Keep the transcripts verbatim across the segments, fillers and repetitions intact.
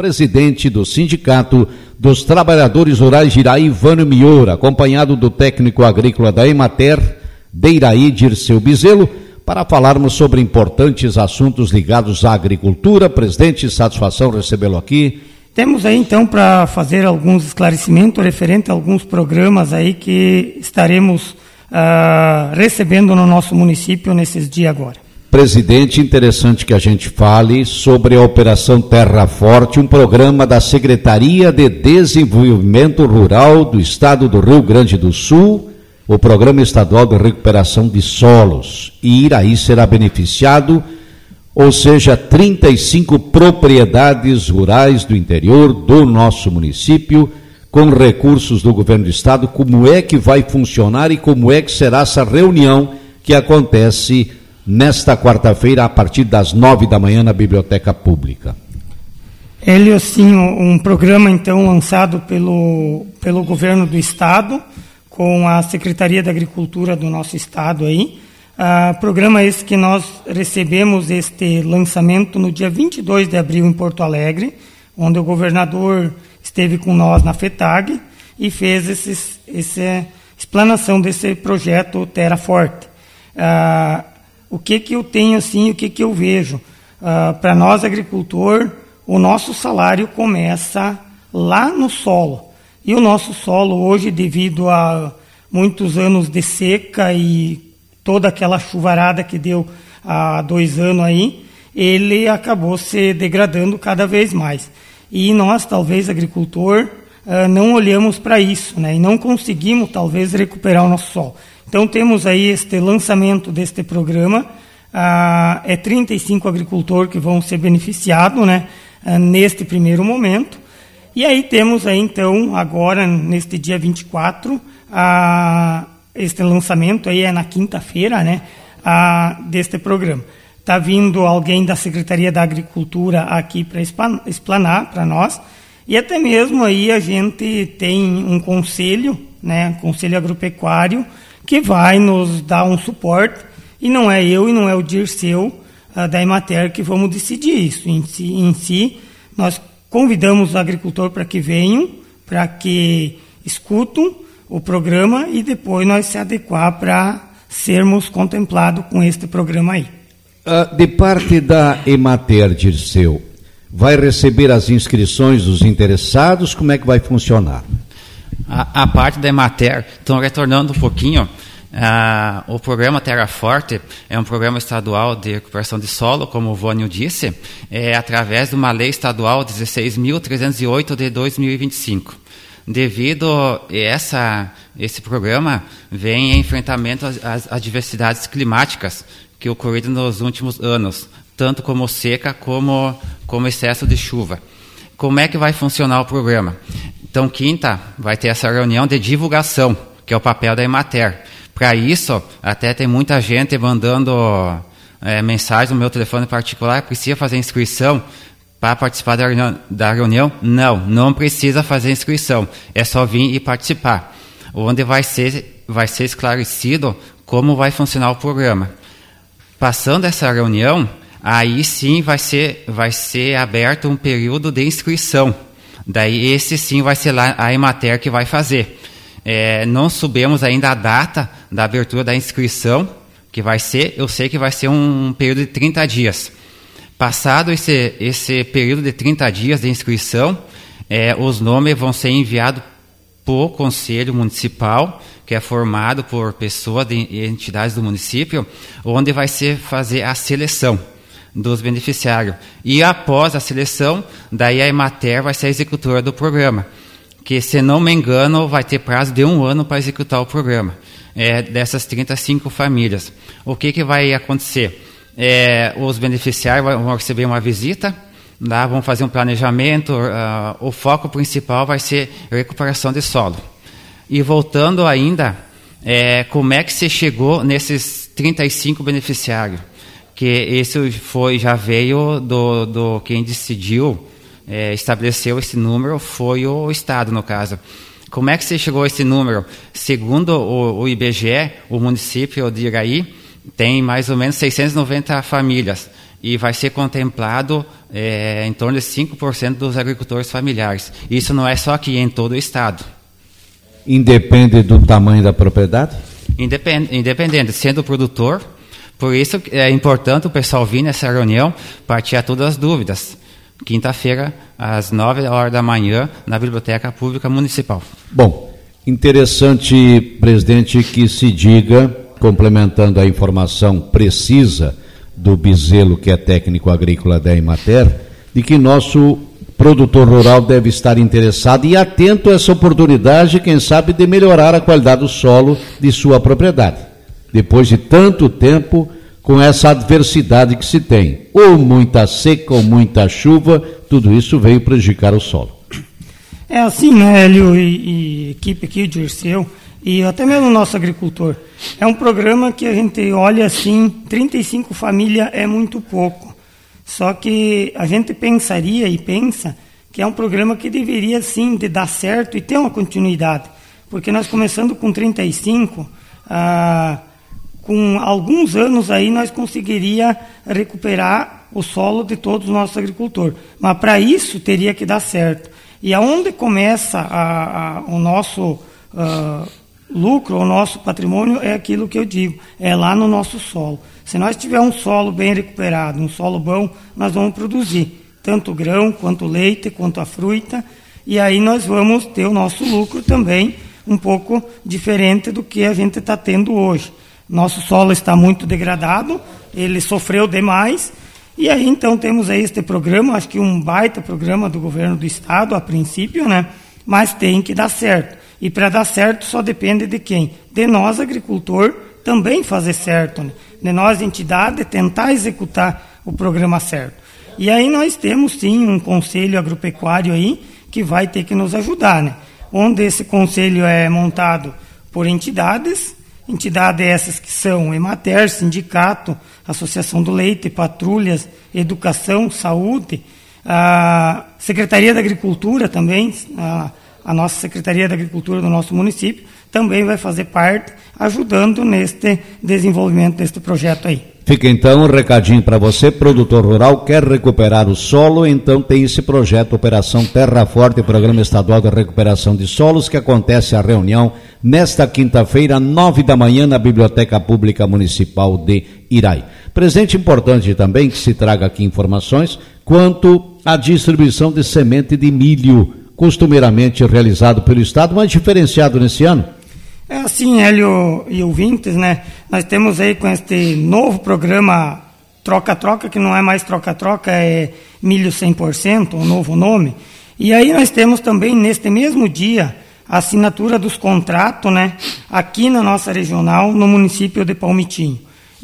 presidente do Sindicato dos Trabalhadores Rurais de Iraí, Vânio Miura, acompanhado do técnico agrícola da Emater, de Iraí, Dirceu Bizelo, para falarmos sobre importantes assuntos ligados à agricultura. Presidente, satisfação recebê-lo aqui. Temos aí então para fazer alguns esclarecimentos referente a alguns programas aí que estaremos uh, recebendo no nosso município nesses dias agora. Presidente, interessante que a gente fale sobre a Operação Terra Forte, um programa da Secretaria de Desenvolvimento Rural do Estado do Rio Grande do Sul, o Programa Estadual de Recuperação de Solos. E Iraí será beneficiado, ou seja, trinta e cinco propriedades rurais do interior do nosso município, com recursos do governo do estado. Como é que vai funcionar e como é que será essa reunião que acontece nesta quarta-feira, a partir das nove da manhã, na Biblioteca Pública? Ele, assim, um programa, então, lançado pelo, pelo governo do estado, com a Secretaria da Agricultura do nosso estado aí. Uh, programa esse que nós recebemos este lançamento no dia vinte e dois de abril em Porto Alegre, onde o governador esteve com nós na FETAG e fez esses, essa explanação desse projeto Terra Forte. Uh, o que que eu tenho assim, o que que eu vejo? Uh, para nós, agricultor, o nosso salário começa lá no solo. E o nosso solo hoje, devido a muitos anos de seca e toda aquela chuvarada que deu há dois anos aí, ele acabou se degradando cada vez mais. E nós, talvez, agricultor, não olhamos para isso, né? E não conseguimos, talvez, recuperar o nosso solo. Então, temos aí este lançamento deste programa. Ah, é trinta e cinco agricultores que vão ser beneficiados, né, neste primeiro momento. E aí temos aí, então, agora, neste dia vinte e quatro, a... este lançamento aí é na quinta-feira, né, a, deste programa. Está vindo alguém da Secretaria da Agricultura aqui para explanar para nós, e até mesmo aí a gente tem um conselho, né, conselho agropecuário, que vai nos dar um suporte, e não é eu e não é o Dirceu uh, da Emater que vamos decidir isso. Em si, em si nós convidamos o agricultor para que venham, para que escutam o programa e depois nós se adequar para sermos contemplados com este programa aí. Uh, de parte da Emater, Dirceu, vai receber as inscrições dos interessados? Como é que vai funcionar? A, a parte da Emater, então, retornando um pouquinho, uh, o programa Terra Forte é um programa estadual de recuperação de solo, como o Vânio disse, é através de uma lei estadual dezesseis mil trezentos e oito de dois mil e vinte e cinco. Devido a essa, esse programa, vem em enfrentamento às, às adversidades climáticas que ocorreram nos últimos anos, tanto como seca como, como excesso de chuva. Como é que vai funcionar o programa? Então, quinta, vai ter essa reunião de divulgação, que é o papel da Emater. Para isso, até tem muita gente mandando é, mensagens no meu telefone particular, precisa fazer inscrição para participar da reunião, da reunião. Não, não precisa fazer inscrição, é só vir e participar, onde vai ser, vai ser esclarecido como vai funcionar o programa. Passando essa reunião, aí sim vai ser, vai ser aberto um período de inscrição. Daí esse sim vai ser lá a Emater que vai fazer. É, não sabemos ainda a data da abertura da inscrição, que vai ser, eu sei que vai ser um, um período de trinta dias. Passado esse, esse período de trinta dias de inscrição, é, os nomes vão ser enviados para o Conselho Municipal, que é formado por pessoas e entidades do município, onde vai ser fazer a seleção dos beneficiários. E após a seleção, daí a Emater vai ser a executora do programa, que, se não me engano, vai ter prazo de um ano para executar o programa, é, dessas trinta e cinco famílias. O que, que vai acontecer? É, os beneficiários vão receber uma visita, lá vão fazer um planejamento, uh, o foco principal vai ser recuperação de solo. E voltando ainda, é, como é que se chegou nesses trinta e cinco beneficiários? Que esse foi, já veio do, do quem decidiu, é, estabeleceu esse número, foi o Estado, no caso. Como é que se chegou a esse número? Segundo o, o I B G E, o município de Iraí tem mais ou menos seiscentas e noventa famílias. e vai ser contemplado é, em torno de cinco por cento dos agricultores familiares. Isso não é só aqui, é em todo o estado. Independe do tamanho da propriedade? Independente, independente sendo produtor. Por isso é importante o pessoal vir nessa reunião para tirar todas as dúvidas. Quinta-feira, às nove horas da manhã, na Biblioteca Pública Municipal. Bom, interessante, presidente, que se diga, complementando a informação precisa do Bizelo, que é técnico agrícola da Emater, de que nosso produtor rural deve estar interessado e atento a essa oportunidade, quem sabe, de melhorar a qualidade do solo de sua propriedade. Depois de tanto tempo, com essa adversidade que se tem, ou muita seca ou muita chuva, tudo isso veio prejudicar o solo. É assim, né, Hélio e, e equipe aqui, o Dirceu, e até mesmo o nosso agricultor. É um programa que a gente olha assim, trinta e cinco famílias é muito pouco. Só que a gente pensaria e pensa que é um programa que deveria sim de dar certo e ter uma continuidade. Porque nós começando com trinta e cinco, ah, com alguns anos aí nós conseguiria recuperar o solo de todos os nossos agricultores. Mas para isso teria que dar certo. E aonde começa a, a, o nosso uh, lucro, o nosso patrimônio, é aquilo que eu digo, é lá no nosso solo. Se nós tivermos um solo bem recuperado, um solo bom, nós vamos produzir tanto grão, quanto leite, quanto a fruta, e aí nós vamos ter o nosso lucro também um pouco diferente do que a gente está tendo hoje. Nosso solo está muito degradado, ele sofreu demais, e aí então temos aí este programa, acho que um baita programa do governo do estado, a princípio, né? Mas tem que dar certo. E para dar certo só depende de quem? De nós, agricultor, também fazer certo, né? De nós, entidade, tentar executar o programa certo. E aí nós temos sim um conselho agropecuário aí que vai ter que nos ajudar, né? Onde esse conselho é montado por entidades, entidades essas que são Emater, Sindicato, Associação do Leite, Patrulhas, Educação, Saúde, a Secretaria da Agricultura também, a, a nossa Secretaria da Agricultura do nosso município, também vai fazer parte, ajudando neste desenvolvimento deste projeto aí. Fica então um recadinho para você, produtor rural, quer recuperar o solo, então tem esse projeto Operação Terra Forte, Programa Estadual de Recuperação de Solos, que acontece a reunião nesta quinta-feira, nove da manhã, na Biblioteca Pública Municipal de Irai. Presente importante também que se traga aqui informações quanto à distribuição de semente de milho, costumeiramente realizado pelo Estado, mas diferenciado nesse ano. É assim, Hélio e ouvintes, né? Nós temos aí com este novo programa Troca-Troca, que não é mais Troca-Troca, é Milho cem por cento, o novo nome. E aí nós temos também, neste mesmo dia, a assinatura dos contratos, né? Aqui na nossa regional, no município de Palmitinho.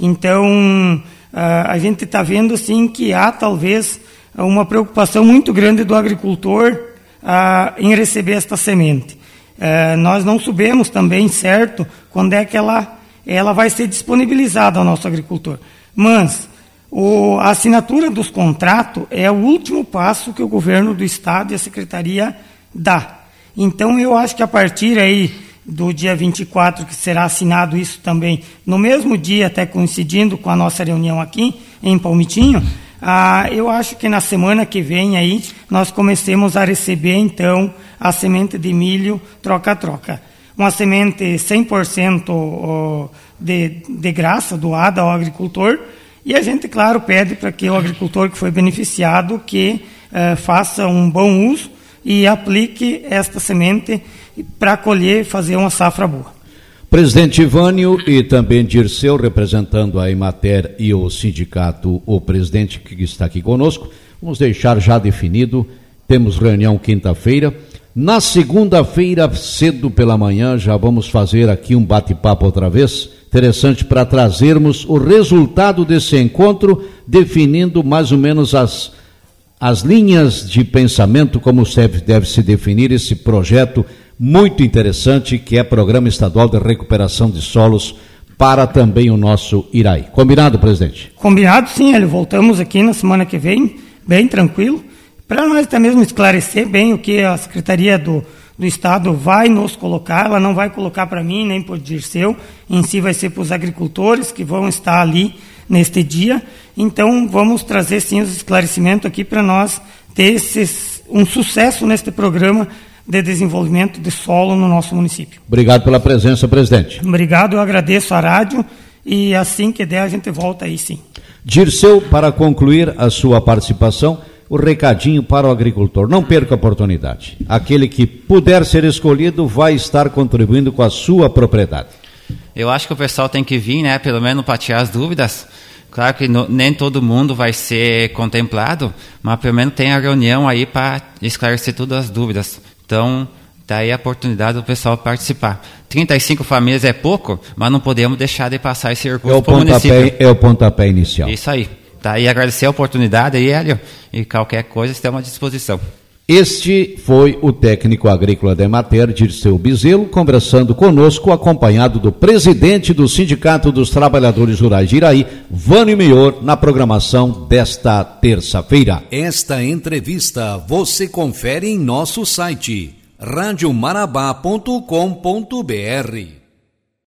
Então, a gente está vendo, assim, que há, talvez, uma preocupação muito grande do agricultor em receber esta semente. É, nós não sabemos também, certo, quando é que ela, ela vai ser disponibilizada ao nosso agricultor. Mas o, a assinatura dos contratos é o último passo que o governo do estado e a secretaria dá. Então, eu acho que a partir aí do dia vinte e quatro, que será assinado isso também, no mesmo dia, até coincidindo com a nossa reunião aqui em Palmitinho, ah, eu acho que na semana que vem aí nós comecemos a receber então a semente de milho troca-troca. Uma semente cem por cento de, de graça doada ao agricultor, e a gente, claro, pede para que o agricultor que foi beneficiado que eh, faça um bom uso e aplique esta semente para colher e fazer uma safra boa. Presidente Ivânio e também Dirceu, representando a Emater e o sindicato, o presidente que está aqui conosco, vamos deixar já definido, temos reunião quinta-feira. Na segunda-feira, cedo pela manhã, já vamos fazer aqui um bate-papo outra vez, interessante para trazermos o resultado desse encontro, definindo mais ou menos as, as linhas de pensamento, como deve, deve se definir esse projeto muito interessante, que é Programa Estadual de Recuperação de Solos para também o nosso Irai. Combinado, presidente? Combinado, sim, Hélio. Voltamos aqui na semana que vem, bem tranquilo, para nós até mesmo esclarecer bem o que a Secretaria do, do Estado vai nos colocar. Ela não vai colocar para mim, nem para o Dirceu, em si vai ser para os agricultores que vão estar ali neste dia. Então, vamos trazer sim os esclarecimentos aqui para nós ter esses, um sucesso neste programa de desenvolvimento de solo no nosso município. Obrigado pela presença, presidente. Obrigado, eu agradeço a rádio e assim que der a gente volta aí sim. Dirceu, para concluir a sua participação, o recadinho para o agricultor. Não perca a oportunidade. Aquele que puder ser escolhido vai estar contribuindo com a sua propriedade. Eu acho que o pessoal tem que vir, né, pelo menos para tirar as dúvidas. Claro que no, nem todo mundo vai ser contemplado, mas pelo menos tem a reunião aí para esclarecer todas as dúvidas. Então, daí a oportunidade do pessoal participar. trinta e cinco famílias é pouco, mas não podemos deixar de passar esse recurso para o município. É o pontapé inicial. Isso aí. Tá, e agradecer a oportunidade aí, Hélio, e qualquer coisa estamos à disposição. Este foi o técnico agrícola da Emater, Dirceu Bezerro, conversando conosco, acompanhado do presidente do Sindicato dos Trabalhadores Rurais de Iraí, Vânio Mior, na programação desta terça-feira. Esta entrevista você confere em nosso site rádio marabá ponto com ponto br.